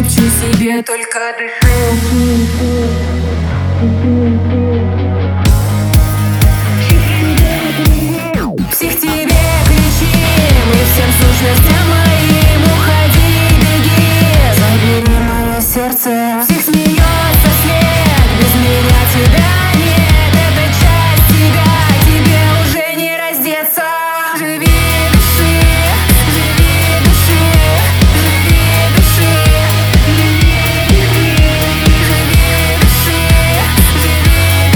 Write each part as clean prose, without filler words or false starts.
шепчу себе: только дыши. Псих, тебе кричим, и всем сущностям моим уходи, беги, забери мое сердце. Псих смеется вслед, без меня тебя нет, это часть тебя, тебе уже не раздеться. Живи, дыши, живи, дыши, живи, дыши, живи, дыши, живи,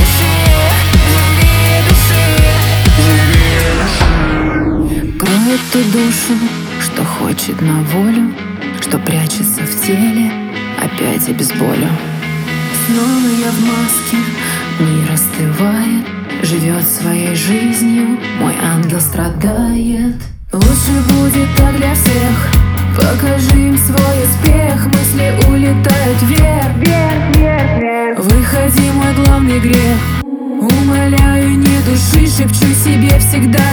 дыши, живи, дыши. Кроет ту душу, что хочет на волю, что прячется в теле, опять обезболю. Снова я в маске, мир остывает, живет своей жизнью, мой ангел страдает. Лучше будет так для всех, покажи им свой успех. Мысли улетают вверх, вверх, вверх, вверх. Выходи, мой главный грех. Умоляю, не души, шепчу себе всегда: